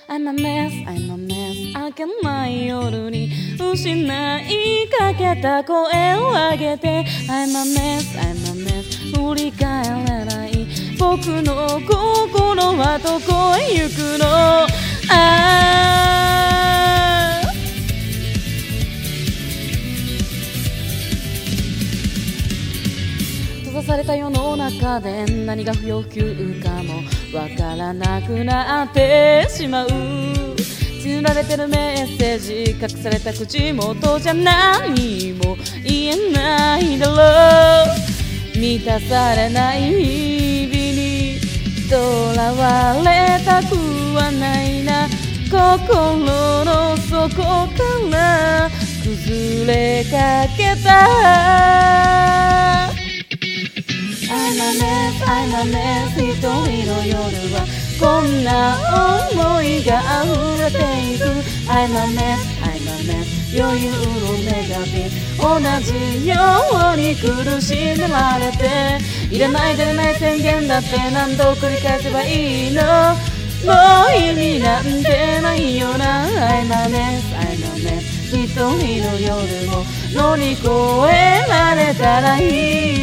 I'm a mess, I'm a mess 明けない夜に失いかけた声を上げて I'm a mess, I'm a mess 振り返れない僕の心はどこへ行くの閉ざされた世の中で何が不要不急かもわからなくなってしまう綴られてるメッセージ隠された口元じゃ何も言えないだろう満たされない日々にとらわれたくはないな心の底から崩れかけたI'm a mess, I'm a mess 一人の夜はこんな思いが溢れていく I'm a mess, I'm a mess 余裕のネガティブ同じように苦しめられていらない出ない宣言だって何度繰り返せばいいのもう意味なんてないよな I'm a mess, I'm a mess 一人の夜も乗り越えられたらいい